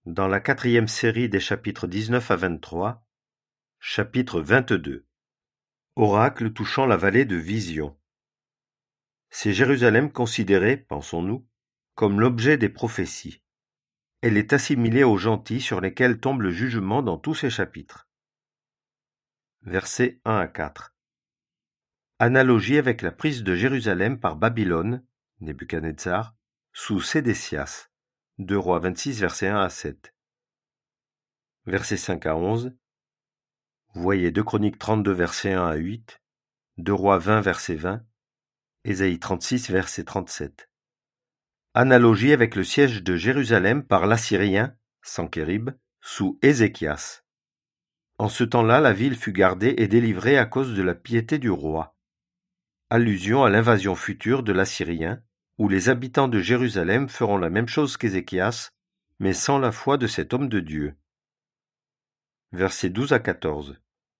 Dans la quatrième série des chapitres 19 à 23, chapitre 22. Oracle touchant la vallée de Vision. C'est Jérusalem considérée, pensons-nous, comme l'objet des prophéties. Elle est assimilée aux gentils sur lesquels tombe le jugement dans tous ces chapitres. Versets 1 à 4. Analogie avec la prise de Jérusalem par Babylone, Nebuchadnezzar, sous Sédécias. 2 Rois 26, versets 1 à 7. Versets 5 à 11. Voyez 2 Chroniques 32, versets 1 à 8, 2 Rois 20, verset 20, Ésaïe 36, verset 37. Analogie avec le siège de Jérusalem par l'Assyrien, Sankérib, sous Ézéchias. En ce temps-là, la ville fut gardée et délivrée à cause de la piété du roi. Allusion à l'invasion future de l'Assyrien, où les habitants de Jérusalem feront la même chose qu'Ézéchias, mais sans la foi de cet homme de Dieu. Versets 12 à 14.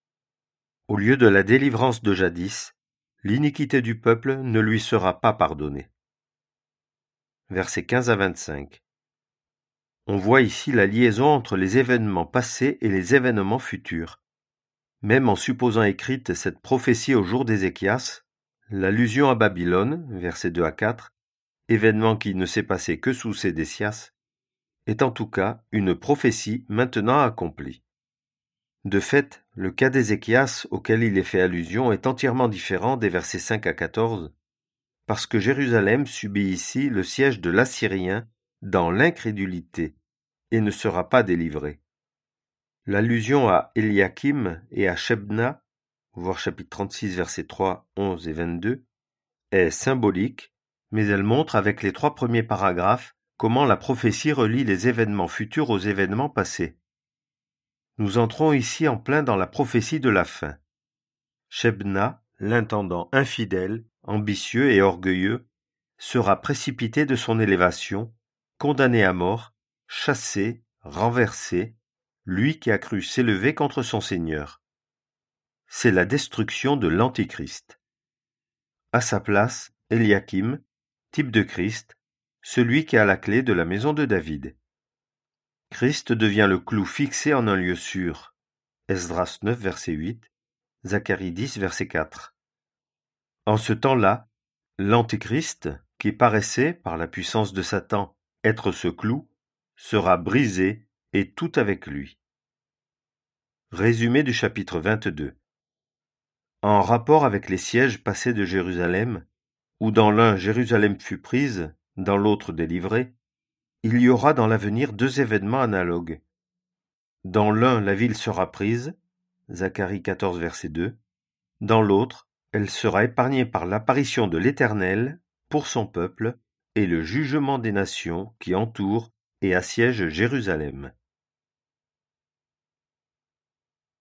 Au lieu de la délivrance de jadis, l'iniquité du peuple ne lui sera pas pardonnée. Versets 15 à 25. On voit ici la liaison entre les événements passés et les événements futurs. Même en supposant écrite cette prophétie au jour d'Ézéchias, l'allusion à Babylone, versets 2 à 4, événement qui ne s'est passé que sous Sédécias, est en tout cas une prophétie maintenant accomplie. De fait, le cas d'Ézéchias auquel il est fait allusion est entièrement différent des versets 5 à 14, parce que Jérusalem subit ici le siège de l'Assyrien dans l'incrédulité et ne sera pas délivrée. L'allusion à Eliakim et à Shebna, voir chapitre 36 versets 3, 11 et 22, est symbolique, mais elle montre avec les 3 premiers paragraphes comment la prophétie relie les événements futurs aux événements passés. Nous entrons ici en plein dans la prophétie de la fin. Shebna, l'intendant infidèle, ambitieux et orgueilleux, sera précipité de son élévation, condamné à mort, chassé, renversé, lui qui a cru s'élever contre son Seigneur. C'est la destruction de l'Antichrist. À sa place, Eliakim, type de Christ, celui qui a la clé de la maison de David. Christ devient le clou fixé en un lieu sûr. Esdras 9, verset 8, Zacharie 10, verset 4. En ce temps-là, l'Antéchrist, qui paraissait, par la puissance de Satan, être ce clou, sera brisé et tout avec lui. Résumé du chapitre 22. En rapport avec les sièges passés de Jérusalem, où dans l'un Jérusalem fut prise, dans l'autre délivrée, il y aura dans l'avenir 2 événements analogues. Dans l'un, la ville sera prise, Zacharie 14, verset 2. Dans l'autre, elle sera épargnée par l'apparition de l'Éternel pour son peuple et le jugement des nations qui entourent et assiègent Jérusalem.